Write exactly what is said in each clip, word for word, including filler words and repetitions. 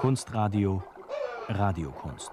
Kunstradio Radiokunst.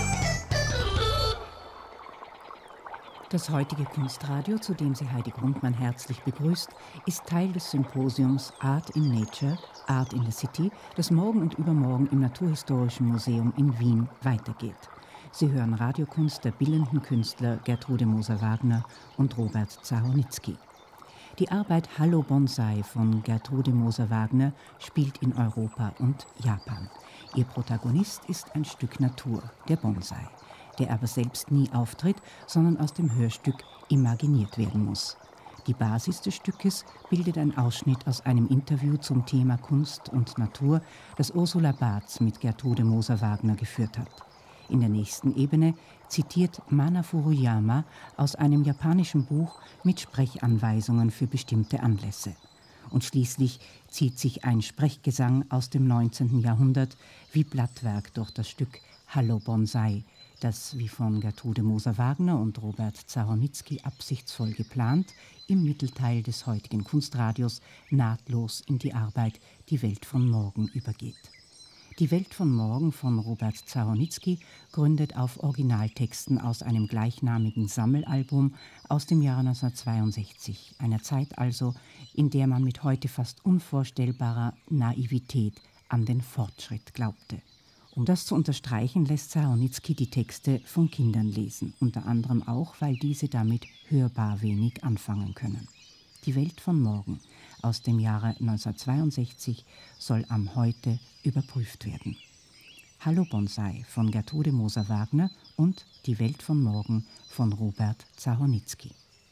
Das heutige Kunstradio, zu dem Sie Heidi Grundmann herzlich begrüßt, ist Teil des Symposiums Art in Nature, Art in the City, das morgen und übermorgen im Naturhistorischen Museum in Wien weitergeht. Sie hören Radiokunst der bildenden Künstler Gertrude Moser-Wagner und Robert Zahornitzky. Die Arbeit Hallo Bonsai von Gertrude Moser-Wagner spielt in Europa und Japan. Ihr Protagonist ist ein Stück Natur, der Bonsai, der aber selbst nie auftritt, sondern aus dem Hörstück imaginiert werden muss. Die Basis des Stückes bildet ein Ausschnitt aus einem Interview zum Thema Kunst und Natur, das Ursula Baatz mit Gertrude Moser-Wagner geführt hat. In der nächsten Ebene zitiert Mana Furuyama aus einem japanischen Buch mit Sprechanweisungen für bestimmte Anlässe. Und schließlich zieht sich ein Sprechgesang aus dem neunzehnten Jahrhundert wie Blattwerk durch das Stück Hallo Bonsai, das, wie von Gertrude Moser-Wagner und Robert Zahornitzky absichtsvoll geplant, im Mittelteil des heutigen Kunstradios nahtlos in die Arbeit Die Welt von morgen übergeht. Die Welt von morgen von Robert Zahornitzky gründet auf Originaltexten aus einem gleichnamigen Sammelalbum aus dem Jahre neunzehnhundertzweiundsechzig, einer Zeit also, in der man mit heute fast unvorstellbarer Naivität an den Fortschritt glaubte. Um das zu unterstreichen, lässt Zahornitzky die Texte von Kindern lesen, unter anderem auch, weil diese damit hörbar wenig anfangen können. Die Welt von morgen aus dem Jahre neunzehnhundertzweiundsechzig soll am Heute überprüft werden. Hallo Bonsai von Gertrude Moser-Wagner und Die Welt von morgen von Robert Zahornitzky.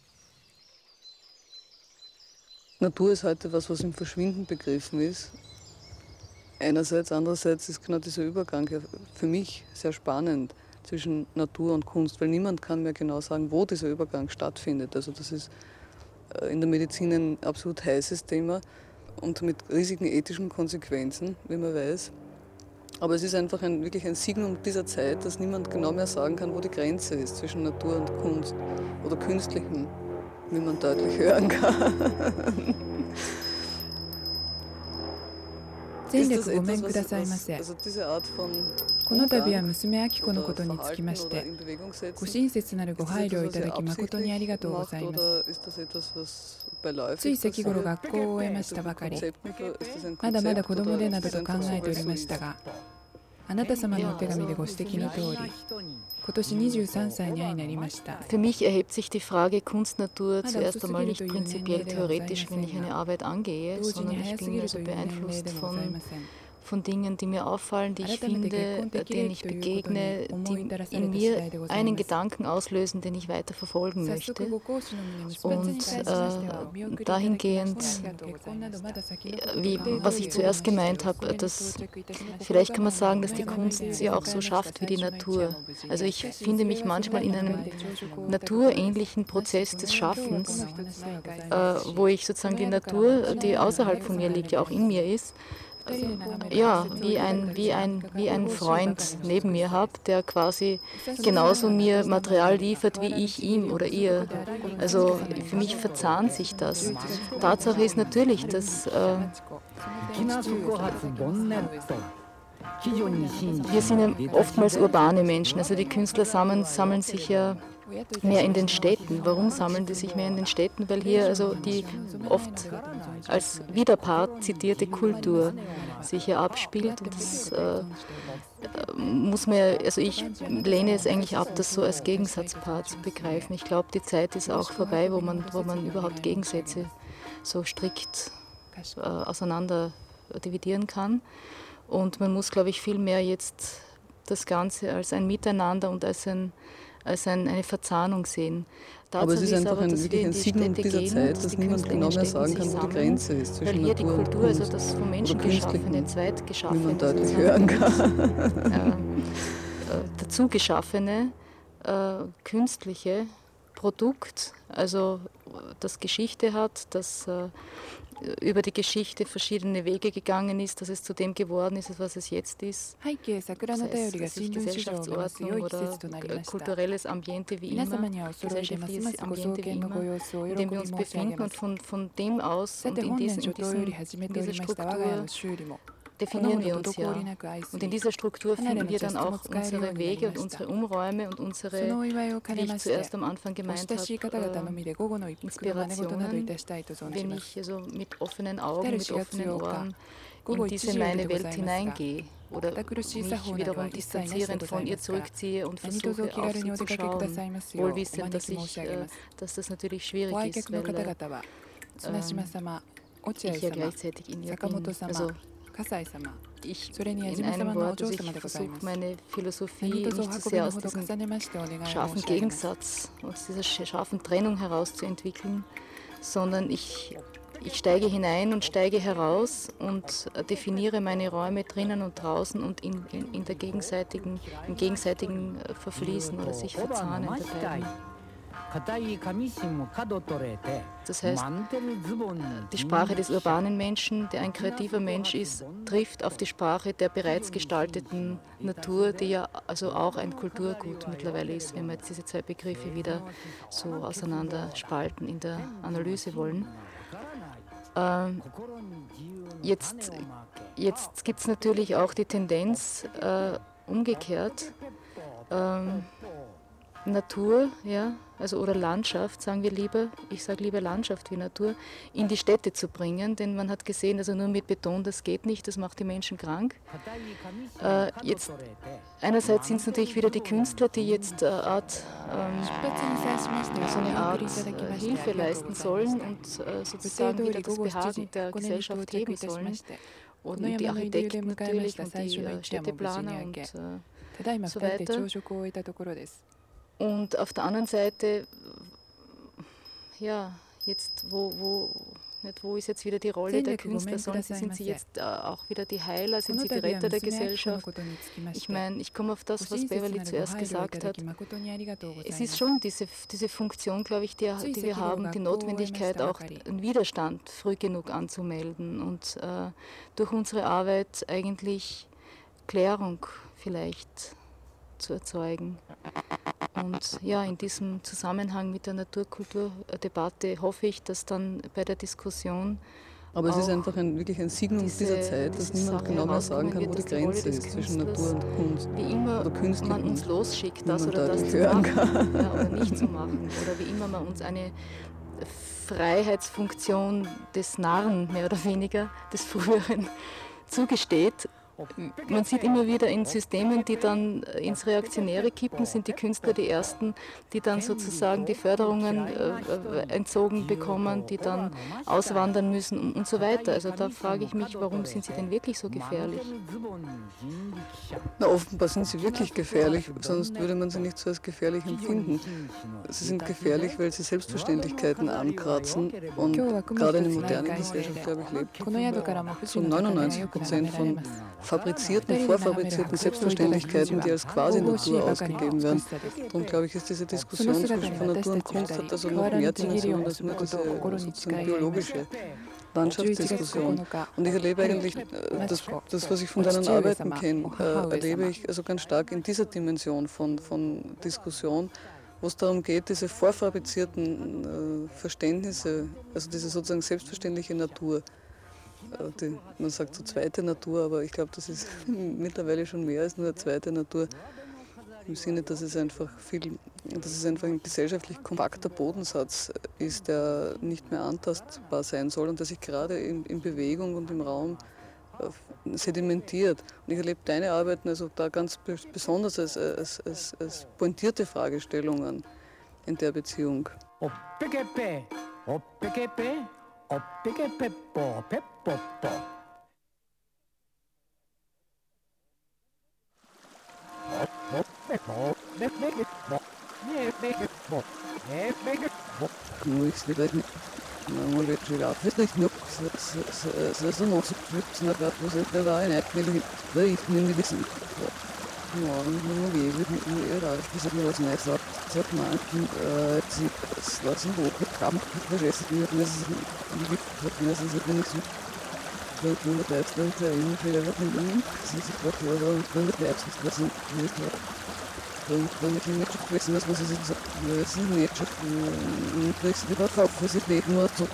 Natur ist heute was, was im Verschwinden begriffen ist. Einerseits, andererseits ist genau dieser Übergang für mich sehr spannend zwischen Natur und Kunst, weil niemand kann mehr genau sagen, wo dieser Übergang stattfindet. Also das ist in der Medizin ein absolut heißes Thema und mit riesigen ethischen Konsequenzen, wie man weiß. Aber es ist einfach ein, wirklich ein Signum dieser Zeit, dass niemand genau mehr sagen kann, wo die Grenze ist zwischen Natur und Kunst oder Künstlichem, wie man deutlich hören kann. 前略ごめんくださいませ。この度は娘明子のことにつきまして、ご親切なるご配慮をいただき誠にありがとうございます。つい先頃学校を終えましたばかり、まだまだ子供でなどと考えておりましたが、あなた様のお手紙でご指摘の通り、今年にじゅうさんさいに相なりました。 Für mich erhebt sich die Frage Kunst-Natur zuerst einmal nicht prinzipiell theoretisch, wenn ich eine Arbeit angehe, sondern ich bin also beeinflusst von, von Dingen, die mir auffallen, die ich finde, denen ich begegne, die in mir einen Gedanken auslösen, den ich weiter verfolgen möchte. Und äh, dahingehend, wie, was ich zuerst gemeint habe, dass vielleicht kann man sagen, dass die Kunst sie auch so schafft wie die Natur. Also ich finde mich manchmal in einem naturähnlichen Prozess des Schaffens, äh, wo ich sozusagen die Natur, die außerhalb von mir liegt, ja auch in mir ist, ja, wie ein, wie ein, wie ein Freund neben mir habe, der quasi genauso mir Material liefert wie ich ihm oder ihr. Also für mich verzahnt sich das. Tatsache ist natürlich, dass äh, wir sind ja oftmals urbane Menschen, also die Künstler sammeln, sammeln sich ja mehr in den Städten. Warum sammeln die sich mehr in den Städten? Weil hier also die oft als Widerpart zitierte Kultur sich hier abspielt. Und das äh, muss man, also ich lehne es eigentlich ab, das so als Gegensatzpaar zu begreifen. Ich glaube, die Zeit ist auch vorbei, wo man, wo man überhaupt Gegensätze so strikt äh, auseinander dividieren kann. Und man muss, glaube ich, viel mehr jetzt das Ganze als ein Miteinander und als ein als ein, eine Verzahnung sehen. Tatsache aber es ist einfach aber, ein, wirklich ein Signum dieser gehen, Zeit, dass niemand genau mehr sagen kann, wo die Grenze ist zwischen weil hier Natur die Kultur, und Kunst also das vom Menschen geschaffene, zweitgeschaffene, wie man deutlich hören kann. Äh, äh, dazu geschaffene, äh, künstliche Produkt, also das Geschichte hat, das äh, über die Geschichte verschiedene Wege gegangen ist, dass es zu dem geworden ist, was es jetzt ist. Sei es Gesellschaftsordnung oder kulturelles Ambiente wie immer, gesellschaftliches Ambiente wie immer, in dem wir uns befinden und von, von dem aus und in, diesen, in, diesen, in dieser Struktur definieren wir uns ja. Und in dieser Struktur finden wir dann auch unsere Wege und unsere Umräume und unsere, wie ich zuerst am Anfang gemeint habe, äh, Inspirationen, wenn ich also mit offenen Augen, mit offenen Ohren in diese meine Welt hineingehe oder mich wiederum distanzierend von ihr zurückziehe und versuche, auf sie zu schauen, wohl wissend, dass, ich, äh, dass das natürlich schwierig ist, weil äh, ich ja gleichzeitig in ihr bin. Also, ich, in einem Wort, also ich versuche meine Philosophie nicht so sehr aus diesem scharfen Gegensatz, aus dieser scharfen Trennung herauszuentwickeln, sondern ich, ich steige hinein und steige heraus und definiere meine Räume drinnen und draußen und in, in, in der gegenseitigen, im gegenseitigen Verfließen oder sich verzahnen der beiden. Das heißt, die Sprache des urbanen Menschen, der ein kreativer Mensch ist, trifft auf die Sprache der bereits gestalteten Natur, die ja also auch ein Kulturgut mittlerweile ist, wenn wir jetzt diese zwei Begriffe wieder so auseinander spalten in der Analyse wollen. Ähm, jetzt jetzt gibt es natürlich auch die Tendenz, äh, umgekehrt, ähm, Natur, ja, also oder Landschaft, sagen wir lieber, ich sage lieber Landschaft wie Natur, in die Städte zu bringen, denn man hat gesehen, also nur mit Beton, das geht nicht, das macht die Menschen krank. Äh, jetzt, einerseits sind es natürlich wieder die Künstler, die jetzt eine Art, ähm, so eine Art äh, Hilfe leisten sollen und äh, sozusagen wieder das Behagen der Gesellschaft heben sollen. Und die Architekten natürlich und die äh, Städteplaner und äh, so weiter. Und auf der anderen Seite, ja, jetzt, wo, wo, nicht, wo ist jetzt wieder die Rolle der Künstler? Sind sie jetzt äh, auch wieder die Heiler, sind sie die Retter der Gesellschaft? Ich meine, ich komme auf das, was Beverly zuerst gesagt hat. Es ist schon diese, diese Funktion, glaube ich, die, die wir haben, die Notwendigkeit, auch einen Widerstand früh genug anzumelden und äh, durch unsere Arbeit eigentlich Klärung vielleicht zu erzeugen. Und ja, in diesem Zusammenhang mit der Naturkulturdebatte hoffe ich, dass dann bei der Diskussion. Aber es ist einfach ein, wirklich ein Signum diese, dieser Zeit, dass niemand Sache genau mehr sagen kann, wo die Grenze ist zwischen Natur und Kunst. Wie immer oder man uns losschickt, das oder das zu machen ja, oder nicht zu machen. Oder wie immer man uns eine Freiheitsfunktion des Narren, mehr oder weniger, des Früheren zugesteht. Man sieht immer wieder in Systemen, die dann ins Reaktionäre kippen, sind die Künstler die Ersten, die dann sozusagen die Förderungen äh, entzogen bekommen, die dann auswandern müssen und, und so weiter. Also da frage ich mich, warum sind sie denn wirklich so gefährlich? Na, offenbar sind sie wirklich gefährlich, sonst würde man sie nicht so als gefährlich empfinden. Sie sind gefährlich, weil sie Selbstverständlichkeiten ankratzen und gerade in der modernen Gesellschaft, glaube ich, lebt zu neunundneunzig Prozent von fabrizierten, vorfabrizierten Selbstverständlichkeiten, die als quasi Natur ausgegeben werden. Darum glaube ich, ist diese Diskussion zwischen Natur und Kunst hat also noch mehr Dimensionen als nur diese sozusagen biologische Landschaftsdiskussion. Und ich erlebe eigentlich, das, das was ich von deinen Arbeiten kenne, äh, erlebe ich also ganz stark in dieser Dimension von, von Diskussion, wo es darum geht, diese vorfabrizierten äh, Verständnisse, also diese sozusagen selbstverständliche Natur, Die, man sagt so zweite Natur, aber ich glaube, das ist mittlerweile schon mehr als nur eine zweite Natur. Im Sinne, dass es einfach viel, dass es einfach ein gesellschaftlich kompakter Bodensatz ist, der nicht mehr antastbar sein soll und der sich gerade in, in Bewegung und im Raum äh, sedimentiert. Und ich erlebe deine Arbeiten also da ganz besonders als, als, als, als pointierte Fragestellungen in der Beziehung. Oppige Peppo, Peppo, Peppo. Ну, если дать на море жираф, это их нюк, с замок, с нагад, с давай, нет, не да их не медицин. Ну, ну, везет, ну, раз, без одного знайца, цвет манкин, цвет, с ласом бог, там, божество, не не вот не занесу. Вот мы вот это, это, и мы приезжаем, и здесь вот вот вот это, что мы не Und wenn ich nicht wissen, dass man sich so nicht, nicht, nicht, nicht, nicht, nicht, nicht, nicht,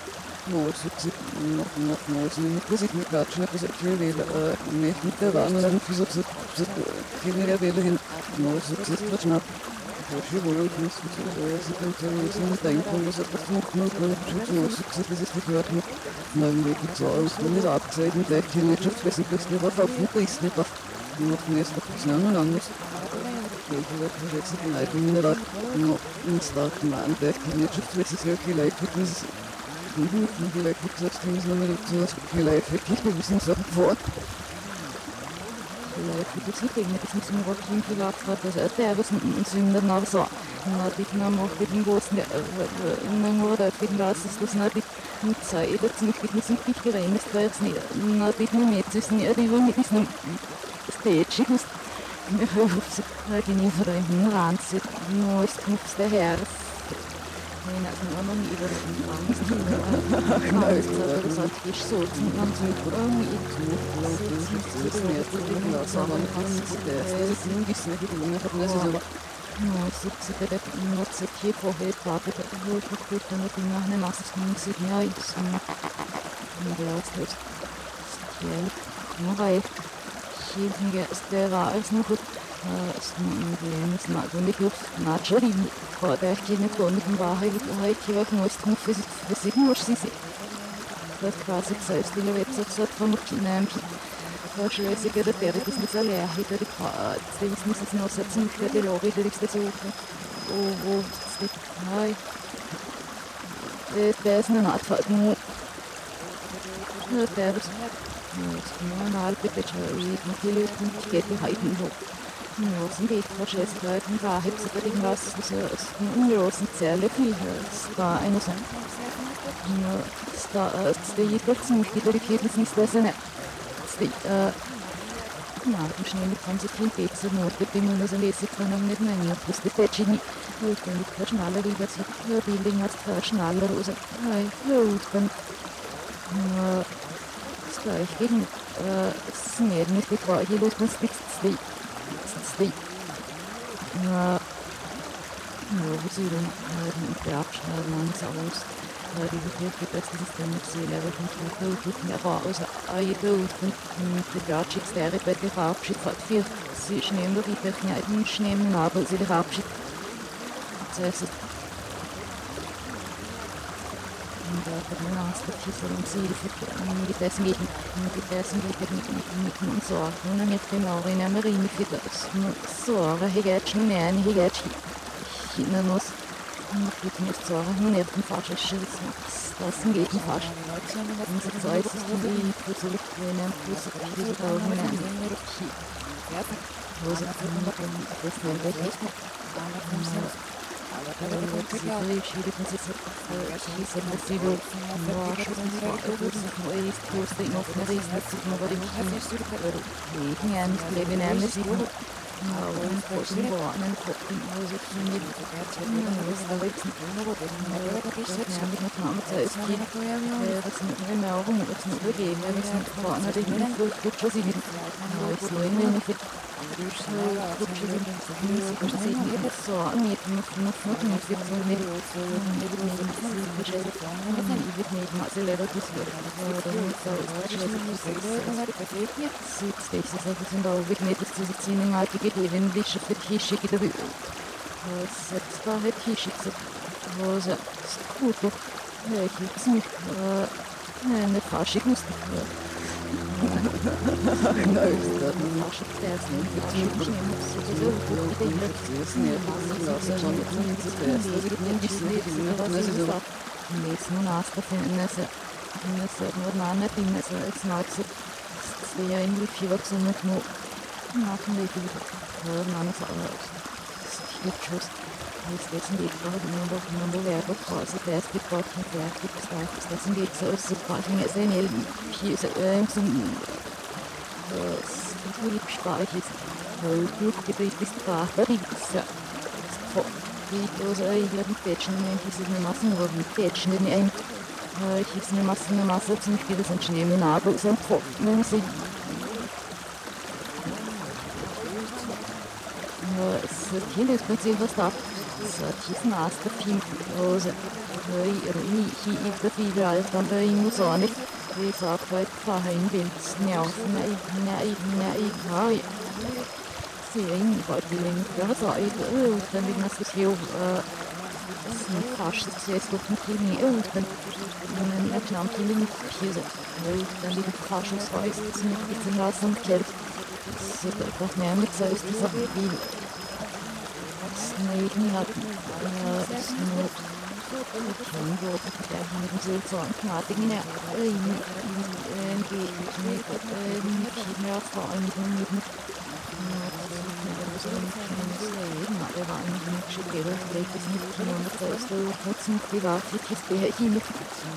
Målsucces, målsucces, mit Quatschen, etwas erklärt, nicht mit der Warnung, dann für so, so, so, viel mehr Welle hin, Målsucces, was schnapp. Вообще, вот, мы с denken, was etwas macht, man kann nicht Målsucces, das ist nicht hört, man wird nicht so aus, man ist abgesehen, mit der Wirtschaftswissenschaftler, was auf dem ist nicht auf, noch mehr ist etwas anderes. Ich jetzt die Leitung in der ins Wachmann, der Wirtschaftswissenschaftler, vielleicht wird das vielleicht wird das Ding noch nicht so, vielleicht wirklich gewissen Sachen vor. Vielleicht wird das nicht gegen das nicht so ein Rockchen privat hat, das ist der, was man sind dann auch so. Na, die Namen auch mit dem großen, in der Morde, mit dem Gas ist das nicht mit Zeit, das nicht mit dem Krieg gerein ist, weil es nicht, na, die Nummer ist nicht, die wollen nicht nur Stage, ich muss, ich hoffe, ich bin nicht für den Ranzig, nur ist knüpft der Herz. Nein, also nur noch nie über den Angst. Nein, das hat ich so zum ganzen Programm irgendwie so das mehr zu den Lassen, aber man kann es der ist ein bisschen gedungen, ich habe das aber no, so zu der Nutze hier vorher Tage der Welt gut dann mit nach einer Masse von sich ja ich so und der ist das ja nur weil hier ist der war als noch gut ist mal so nicht gut natürlich vor der keine Gründe war heute heute was muss tun für sich für sich muss sie das quasi selbst die Website von einem Verschlüsselige der Pferde ist nicht leer hinter die Dings muss es noch setzen für die Lobby der ist das so wo steht nein der ist eine Art von der ist nur eine bitte ich nicht geht die halten so ja, sind die Verschlüsselungen da gibt es irgendwas das ist ein ungroßen Zelle viel ist da eine so ist da ist die Kurzen die Ergebnis nicht das eine ja, im Schnee mit Konsequenz zu Notbedingungen, also lese ich dann nicht mehr, das ist der Chini. Gut, dann liegt der Schnaller lieber zu die Dinge als der Schnaller, also, nein, gut, dann, das gleich gegen, es ist nicht, nicht die Frage, hier los, das ist die, das ist die, ja, wie sie dann, der Abschneiden, man ist aus. Die Begriffe, dass dieses System nicht wirklich aber außer Eibe und die Ratschichtstere bei der Abschied hat für sie schnell die Techniken schnell aber sie der Abschied das heißt und da hat man Angst dass sie so sie die besten gegen die besten gegen und so und dann jetzt genau in der Marine für das so aber hier geht schon mehr hier geht hin muss ich würde nicht sagen, nur nicht ein falsches Schild, das ist ein Gegenfasch. Unsere Zeit ist die Puzzle-Quäne, Puzzle-Quäne, Hose von das ist nicht recht. Ich schiebe uns jetzt schieße das sie wohl nur Schuss neu ist, Toast in offener ist, das sich nur bei dem Leben ja nicht leben, nämlich sie und Posten warnen, Posten, also mit der letzten Euro, ja, mit einer Name ist die, das sind eine Augen, das sind übergeben, wir sind vorne, die gut schon sie mit, ist nur in den Fit, gut schon sie mit, so, mit, mit, mit, mit, mit, so mit, ich wird nicht mal sehr leer, das wird, oder mit so, das ist das sind auch wirklich nicht, dass diese Zinnenhaltige wenn die für die schicke der selbst da hat die schicke was ist gut doch ja ich ist nicht äh eine falsche Gust nein das ist falsche das nicht ich nehme so gut die ist nicht das ist schon nicht das ist nicht so nächsten Master finden das das nur eine Dinge so als Nazi das wäre irgendwie viel was so mit nur machen wir die man ist nicht schuss ist jetzt ein Weg nur noch nur Werbe quasi der ist gebaut und der gibt es auch das ein Weg so ist so quasi eine sehr hier ist so das ist Sprache ist Fluggebiet ist da die ist ja die Dose ich habe Tätschen ich sind eine Massen oder mit Tätschen in ein ich ist eine Masse eine Masse zum Spiel sind Schnee mit Nabel sind wenn sie es wird hier das Prinzip was da Satisnasta Pinkrose. Rui Rui hi i überall von der Ingusone. Wie sagt heute Verein Wilds Nerv, nei, nei, nei, nei. Sie in Gottlingen, ja, so ich, wenn ich das hier, es ist fast, es ist doch nicht mehr, und wenn man eine kleine Killing Pise, dann liegt fast so, ist es nicht mit dem Gas und Kälte. Es ist einfach mehr mit so, ist das auch wie, es neben hat, es ist nur, schon so, der haben so so ein Knapping, ja, in die Kinder vor allem mit det var en skikkelig fløyte som ikke kunne måtte stå mot som privat litt det er ikke mitt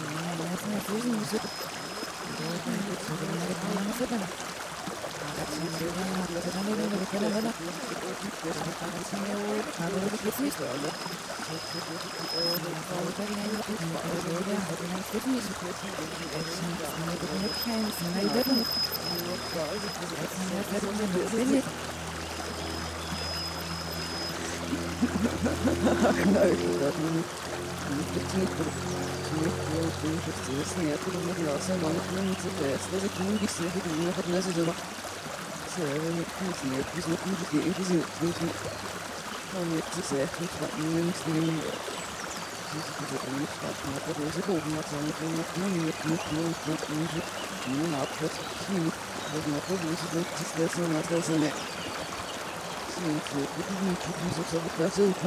Ach nein, das nicht. Nicht nicht nicht nicht das ist nicht das mit Lasse man nicht zu fest. Das ist nicht so gut, nur hat man so so nicht nicht nicht nicht nicht die ist nicht nicht man nicht zu sehr nicht nicht nicht das ist das nicht was man da so oben hat so nicht nicht nicht nicht nicht nicht nur abwärts nicht das man so gut das das so das so nicht nicht nicht so so das so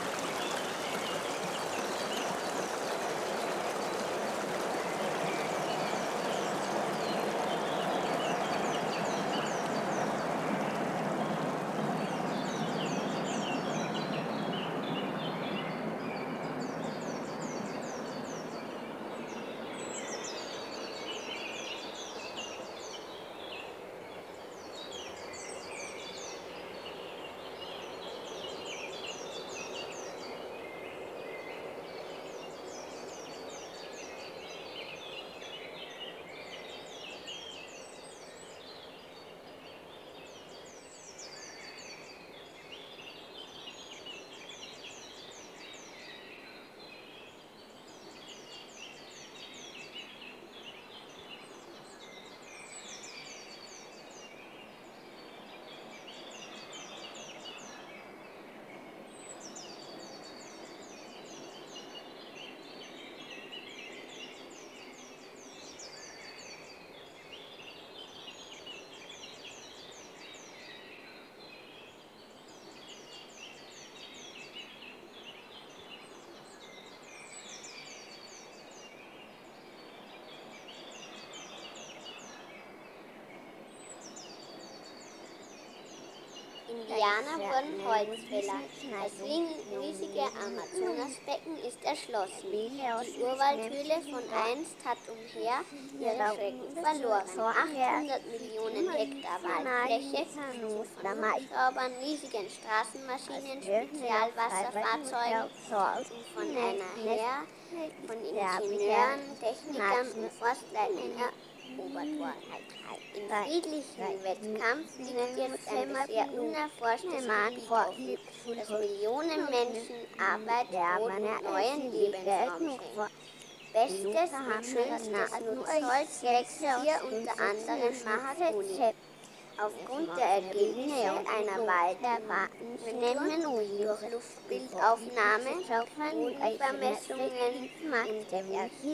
Indianer wurden Holzfäller. Das riesige Amazonasbecken ist erschlossen. Die Urwaldhöhle von einst hat umher ihre Schrecken verloren. achthundert Millionen Hektar Waldfläche, Hubschraubern, riesigen Straßenmaschinen, Spezialwasserfahrzeugen und von einer Heer von Ingenieuren, Technikern und Forstleitern erobert worden. Im friedlichen Wettkampf liegt jetzt ein bisher unerforschtes Gebiet offen, das Millionen Menschen Arbeit, Brot und neuen Lebensraum schenkt. Bestes und schönstes Nutzholz wächst hier unter anderem Mahagoni. Aufgrund der Ergebnisse einer Walderwartungsmethode durch Luftbildaufnahme und Übermessungen und der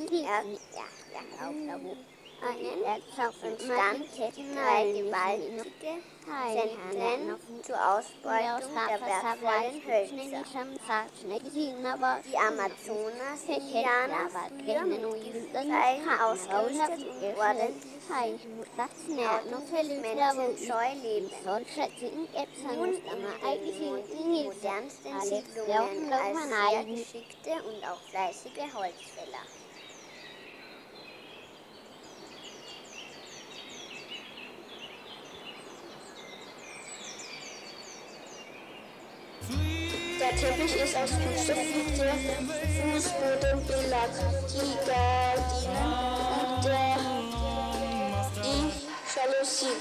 einen entstand drei gewaltige Zentren zur Ausbeutung der wertvollen Hölzer. Die Amazonas-Indianer früher mit Zeichen ausgerüstet und wurden scheu leben. Nun sind die modernsten Siedlungen als sehr geschickte und auch fleißige Holzfäller. Der Teppich ist aus Kunststoff, der Fußbodenbelag, die Gardinen und der die Jalousie.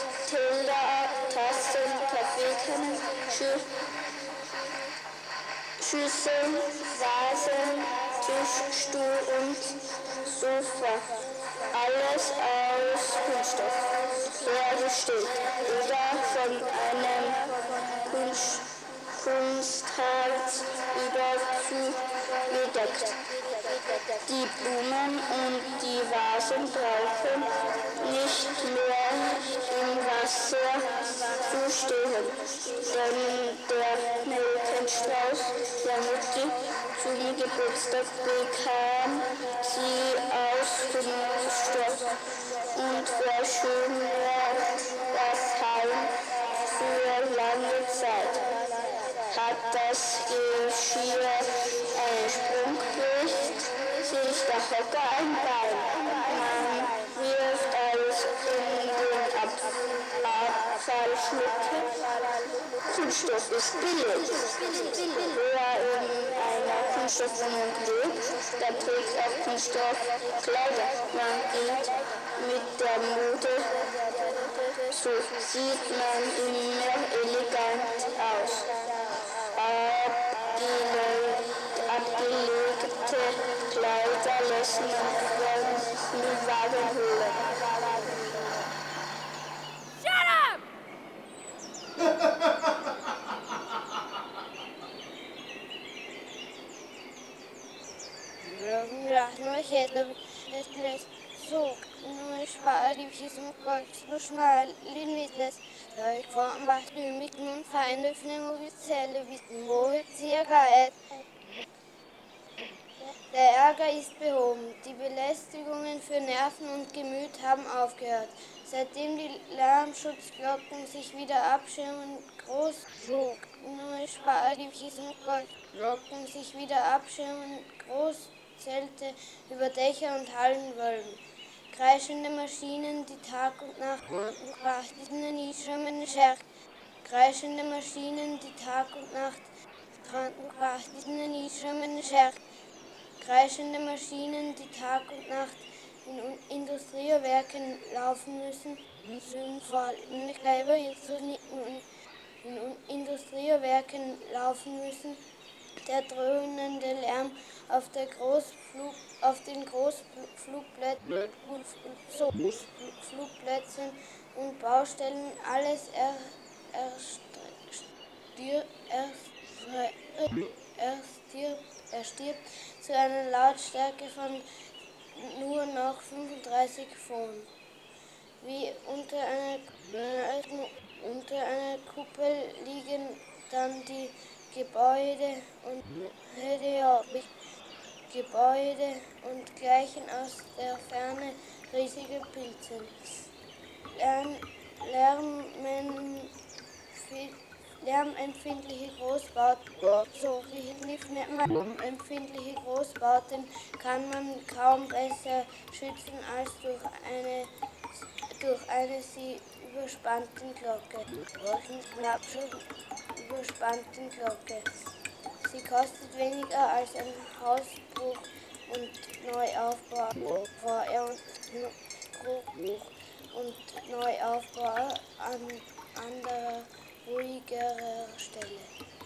Teller, Tassen, Kaffeekannen, Schür. Schüsseln, Vasen, Tisch, Stuhl und Sofa. Alles aus Kunststoff hergestellt oder von einem Kunst, Kunstharz überzugedeckt. Die Blumen und die Vasen brauchen nicht mehr im Wasser zu stehen, denn der Nelkenstrauß, der Mutti zum Geburtstag bekam, sie aus Kunststoff und verschönert das Heim für lange Zeit. Hat das Geschirr einen Sprunggewicht, sich der Hocker ein Bein. Man wirft alles in den Ab Abfallschlucker. Kunststoff ist billig. Wer in einer Kunststoffwohnung lebt, der trägt auch Kunststoffkleider. Man geht mit der Mode, so sieht man immer elegant aus. Abgelegte Kleider lässt man von Wagen holen. Shut up! So, nu sparadivism korslushmal limitless. Jag kvar vart du mitt mun feinde fnemo vitelle vitten wohl circa et. Der Ärger ist behoben. Die Belästigungen für Nerven und Gemüt haben aufgehört. Seitdem die Lärmschutzglocken sich wieder abschirmen, groß neue Sparadivism Glocken sich wieder abschirmen, Großzelte über Dächer und Hallen wölben. Kreischende Maschinen, die Tag und Nacht prachteten nie schwimmen Scherch. Kreischende Maschinen, die Tag und Nacht prachteten nie schwimmen Scherch. Kreischende Maschinen, die Tag und Nacht in Industriewerken laufen müssen, sind vor allem Kleiber jetzt in Industriewerken laufen müssen. Der dröhnende Lärm auf, der Großflug, auf den Großflugplätzen so, Flugplätzen und Baustellen, alles er, er, stir, er, er, stirbt, er stirbt zu einer Lautstärke von nur noch fünfunddreißig Pfund. Wie unter einer, unter einer Kuppel liegen dann die Gebäude und Gebäude und gleichen aus der Ferne riesige Pilze. Lärm, Lärmen, Lärmempfindliche Großbauten, so lärmempfindliche Großbauten kann man kaum besser schützen als durch eine, durch eine sie überspannten Glocke. überspannten Glocke. Sie kostet weniger als ein Hausbruch und Neuaufbau und Neuaufbau an anderer, ruhigerer Stelle.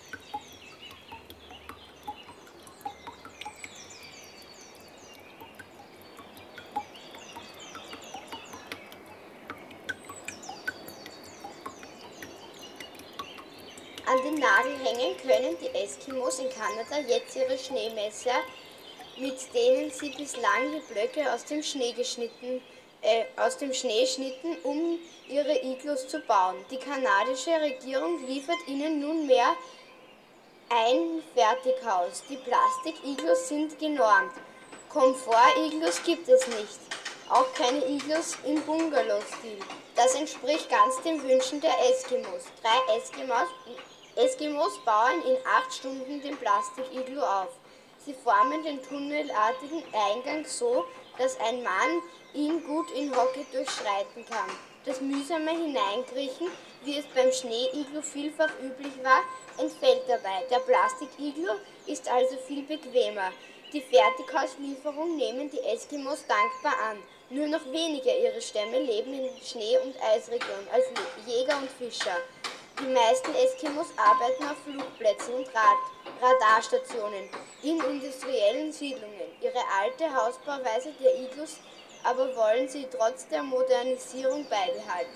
An den Nagel hängen können die Eskimos in Kanada jetzt ihre Schneemesser, mit denen sie bislang die Blöcke aus dem Schnee geschnitten, äh, aus dem Schnee schnitten, um ihre Iglus zu bauen. Die kanadische Regierung liefert ihnen nunmehr ein Fertighaus. Die Plastik-Iglus sind genormt. Komfort-Iglus gibt es nicht. Auch keine Iglus im Bungalow-Stil. Das entspricht ganz den Wünschen der Eskimos. Drei Eskimos Eskimos bauen in acht Stunden den Plastik-Iglu auf. Sie formen den tunnelartigen Eingang so, dass ein Mann ihn gut in Hocke durchschreiten kann. Das mühsame Hineinkriechen, wie es beim Schnee-Iglu vielfach üblich war, entfällt dabei. Der Plastik-Iglu ist also viel bequemer. Die Fertighauslieferung nehmen die Eskimos dankbar an. Nur noch weniger ihrer Stämme leben in Schnee- und Eisregionen als Jäger und Fischer. Die meisten Eskimos arbeiten auf Flugplätzen und Rad- Radarstationen in industriellen Siedlungen. Ihre alte Hausbauweise der Iglus aber wollen sie trotz der Modernisierung beibehalten.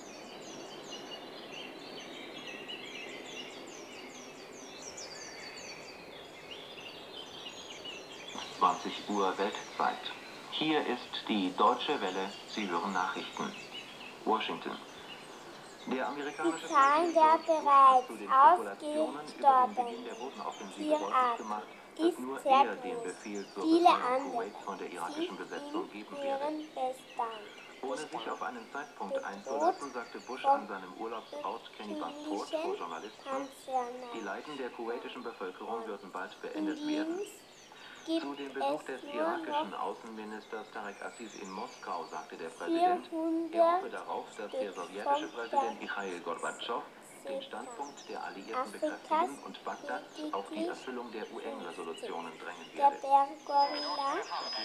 zwanzig Uhr Weltzeit. Hier ist die Deutsche Welle. Sie hören Nachrichten. Washington. Der amerikanische Die Zahlen der bereits ausgestorbenen Tierarten ist sehr groß. Viele andere sind in ihrem Bestand. Ohne sich auf einen Zeitpunkt einzulassen, sagte Bush an seinem Urlaubsort Kennebunkport vor Journalisten, die Leiden der kuwaitischen Bevölkerung würden bald beendet werden. Zu dem Besuch des irakischen Außenministers Tarek Aziz in Moskau sagte der Präsident, er hoffe darauf, dass der sowjetische Präsident Michail Gorbatschow den Standpunkt der Alliierten bekräftigen und Bagdad auf die Erfüllung der U N-Resolutionen drängen Der werde. Berggorilla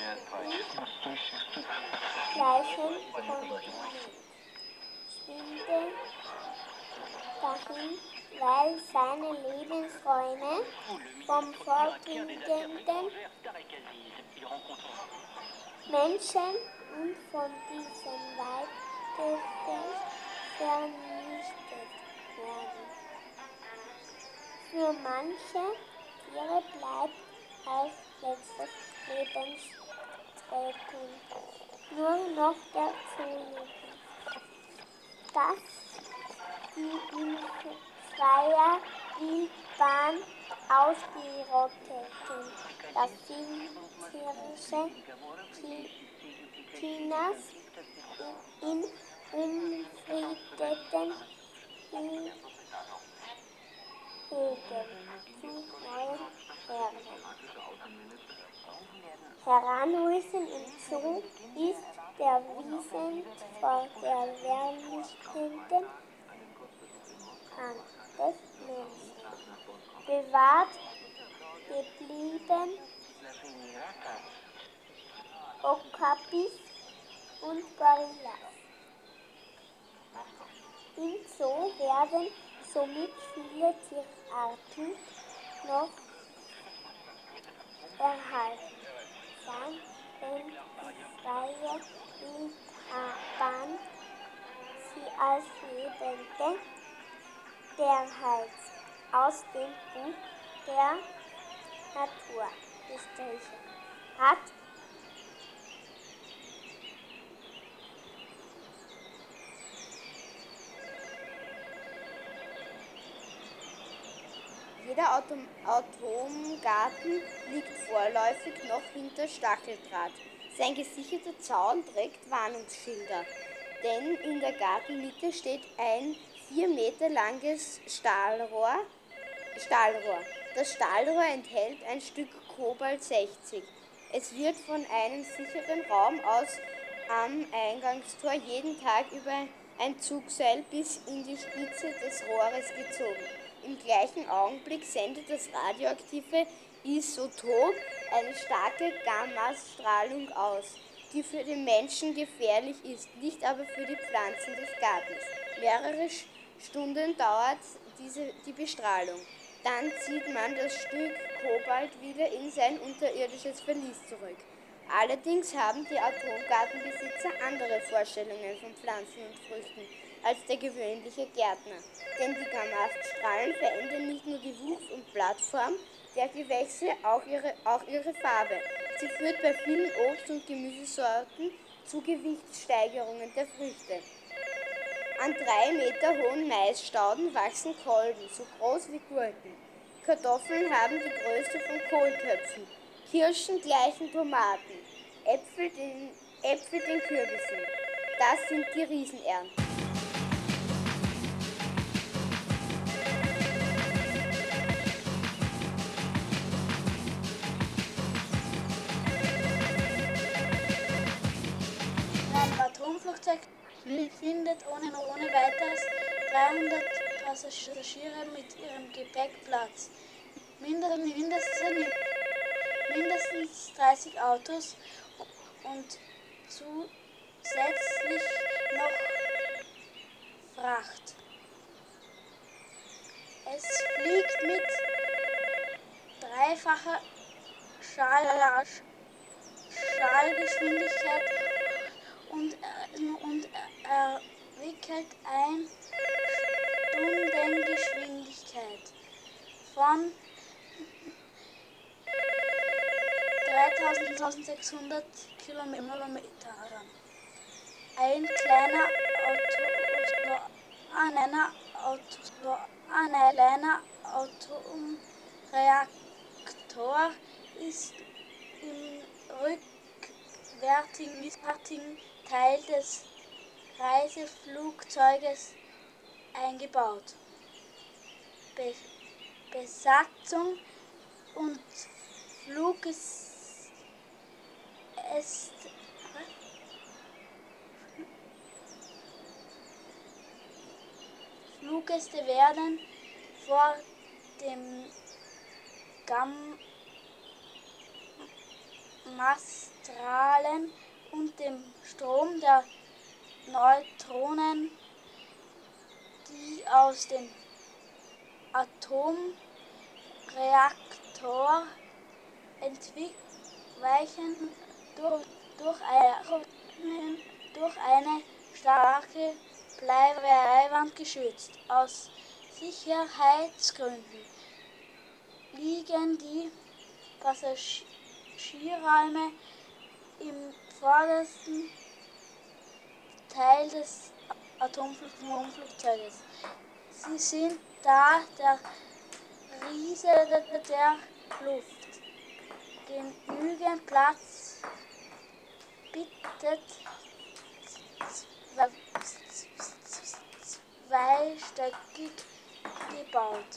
Leichen von schwinde dahin, weil seine Lebensräume vom vordringenden Menschen und von diesem Waldgefecht vernichtet werden. Für manche Tiere bleibt als letztes Lebensstrecken nur noch der Zunge, dass die in freier Wildbahn ausgerotteten, das sind tierische Chinas in umfriedeten Högen zu neuen Herren. Heranwachsen im Zoo ist der Wiesen vor der vernichtenden Hand des Menschen bewahrt geblieben. Okapis und Gorillas. Im Zoo werden somit viele Tierarten noch erhalten, wenn die freie Wildbahn sie als lebende Tierheit aus dem Buch der Natur gestrichen hat. Jeder Atom Atomgarten liegt vorläufig noch hinter Stacheldraht. Sein gesicherter Zaun trägt Warnungsschilder, denn in der Gartenmitte steht ein vier Meter langes Stahlrohr. Stahlrohr. Das Stahlrohr enthält ein Stück Kobalt sechzig. Es wird von einem sicheren Raum aus am Eingangstor jeden Tag über ein Zugseil bis in die Spitze des Rohres gezogen. Im gleichen Augenblick sendet das radioaktive Isotop eine starke Gammastrahlung aus, die für den Menschen gefährlich ist, nicht aber für die Pflanzen des Gartens. Mehrere Stunden dauert diese, die Bestrahlung. Dann zieht man das Stück Kobalt wieder in sein unterirdisches Verlies zurück. Allerdings haben die Atomgartenbesitzer andere Vorstellungen von Pflanzen und Früchten als der gewöhnliche Gärtner. Denn die Gammastrahlen verändern nicht nur die Wuchs- und Blattform der Gewächse, auch ihre, auch ihre Farbe. Sie führt bei vielen Obst- und Gemüsesorten zu Gewichtssteigerungen der Früchte. An drei Meter hohen Maisstauden wachsen Kolben, so groß wie Gurken. Kartoffeln haben die Größe von Kohlköpfen. Kirschen gleichen Tomaten. Äpfel den, Äpfel den Kürbissen. Das sind die Riesenernten. Atomflugzeug findet ohne, ohne weiteres dreihundert Passagiere mit ihrem Gepäck Platz. Mindestens, mindestens, mindestens dreißig Autos und zusätzlich noch Fracht. Es fliegt mit dreifacher Schall, Schallgeschwindigkeit und, und entwickelt eine Stundengeschwindigkeit von dreitausendsechshundert Kilometern. Ein kleiner Auto, ein kleiner Auto, ein kleiner Atomreaktor ist im rückwärtigen Teil des Reiseflugzeuges eingebaut. Be- Besatzung und Flug ist Es Fluggäste werden vor dem Gammastrahlen und dem Strom der Neutronen, die aus dem Atomreaktor entweichen, durch, durch, eine, durch eine starke Bleiwand geschützt. Aus Sicherheitsgründen liegen die Passagierräume im vordersten Teil des Atomflugzeuges. Sie sind da der Riese der Luft. Genügend Platz bietet zweistöckig gebaut.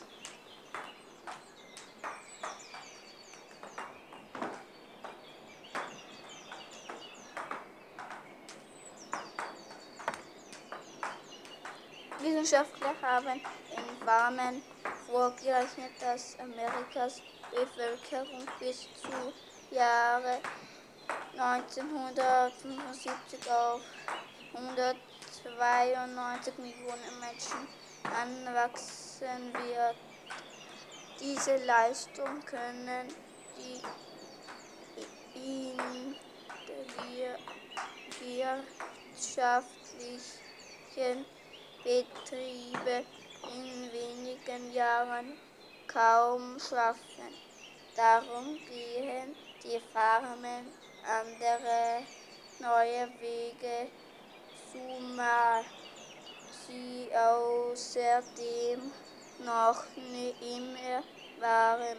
Wissenschaftler haben in Warmen vorgerechnet, dass Amerikas Bevölkerung bis zu Jahre neunzehnhundertfünfundsiebzig auf hundertzweiundneunzig Millionen Menschen anwachsen wird. Diese Leistung können die wirtschaftlichen Betriebe in wenigen Jahren kaum schaffen. Darum gehen die Farmen andere neue Wege, zumal sie außerdem noch immer Waren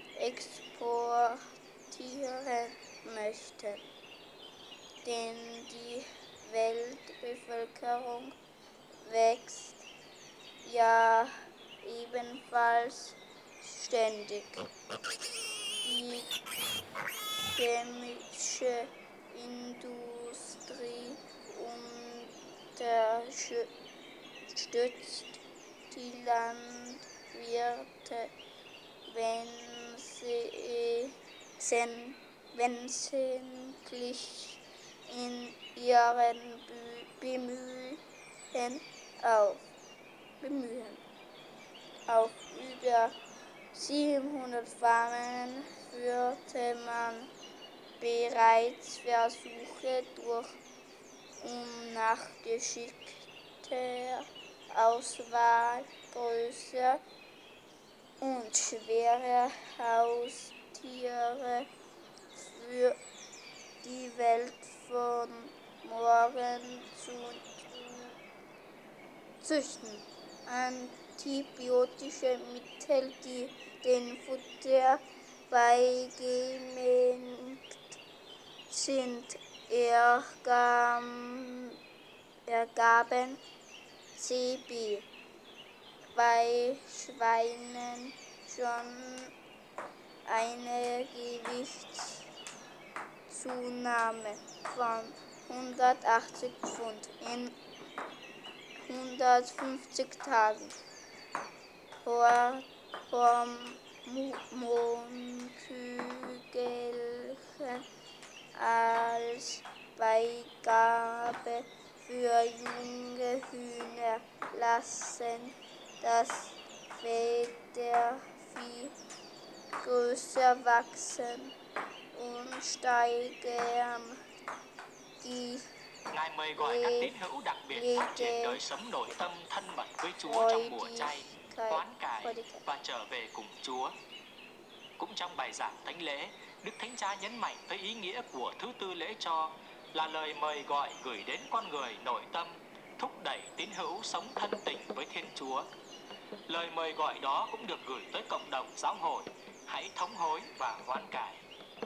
exportieren möchten. Denn die Weltbevölkerung wächst ja ebenfalls ständig. Die chemische Industrie unterstützt die Landwirte, wenn sie wesentlich in ihren Bemühen auf, bemühen. Auf über siebenhundert Farmen führte man bereits Versuche durch, um nach geschickter Auswahl größer und schwerer Haustiere für die Welt von morgen zu züchten. Antibiotische Mittel, die den Futter beigemengt sind, ergaben, ergaben C B bei Schweinen schon eine Gewichtszunahme von hundertachtzig Pfund in hundertfünfzig Tagen. Hormonkügelchen als Beigabe für junge Hühner lassen das Federvieh größer wachsen und steigern die Ngài mời gọi các tín hữu đặc biệt phát triển đời sống nội tâm thân mật với Chúa trong mùa chay, hoán cải và trở về cùng Chúa. Cũng trong bài giảng thánh lễ, Đức Thánh Cha nhấn mạnh tới ý nghĩa của thứ tư lễ cho là lời mời gọi gửi đến con người nội tâm, thúc đẩy tín hữu sống thân tình với Thiên Chúa. Lời mời gọi đó cũng được gửi tới cộng đồng giáo hội, hãy thống hối và hoán cải.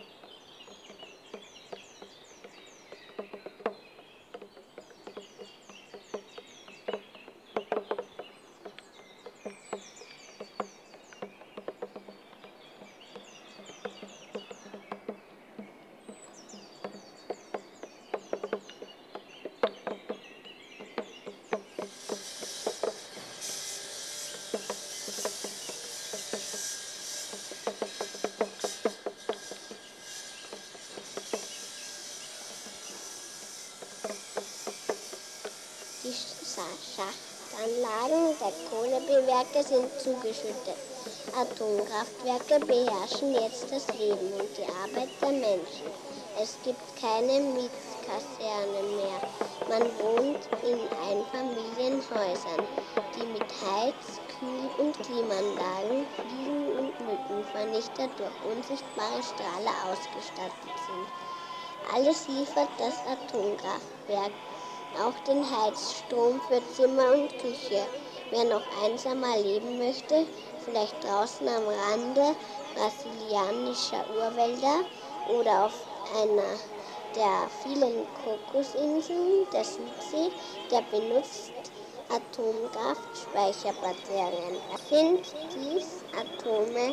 Schachtanlagen der Kohlebergwerke sind zugeschüttet. Atomkraftwerke beherrschen jetzt das Leben und die Arbeit der Menschen. Es gibt keine Mietskasernen mehr. Man wohnt in Einfamilienhäusern, die mit Heiz-, Kühl- und Klimaanlagen, Fliegen- und Mückenvernichter durch unsichtbare Strahler ausgestattet sind. Alles liefert das Atomkraftwerk. Auch den Heizstrom für Zimmer und Küche. Wer noch einsamer leben möchte, vielleicht draußen am Rande brasilianischer Urwälder oder auf einer der vielen Kokosinseln der Südsee, der benutzt Atomkraftspeicherbatterien. Sind dies Atome,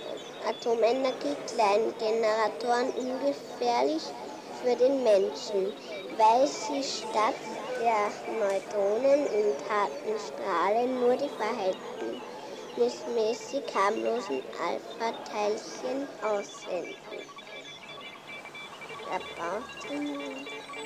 Atomenergie-Kleingeneratoren ungefährlich für den Menschen, weil sie statt der Neutronen und harten Strahlen nur die verhältnismäßig harmlosen Alpha-Teilchen aussenden. Verbauten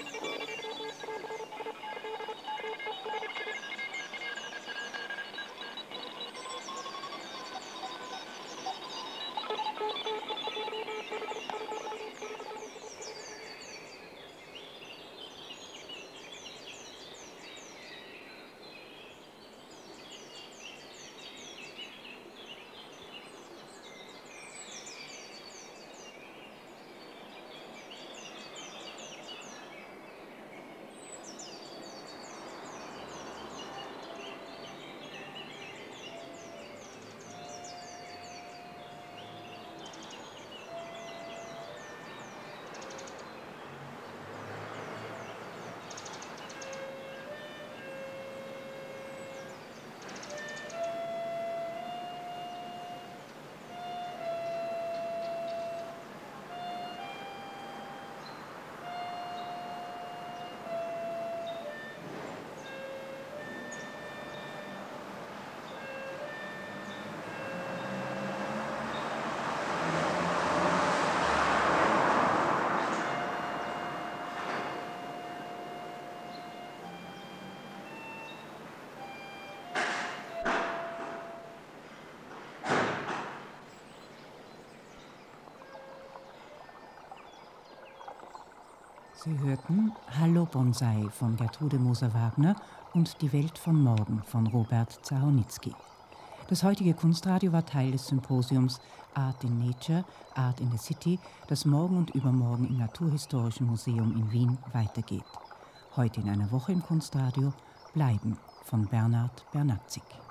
Sie hörten Hallo Bonsai von Gertrude Moser-Wagner und Die Welt von morgen von Robert Zahornitzky. Das heutige Kunstradio war Teil des Symposiums Art in Nature, Art in the City, das morgen und übermorgen im Naturhistorischen Museum in Wien weitergeht. Heute in einer Woche im Kunstradio Bleiben von Bernhard Bernatzig.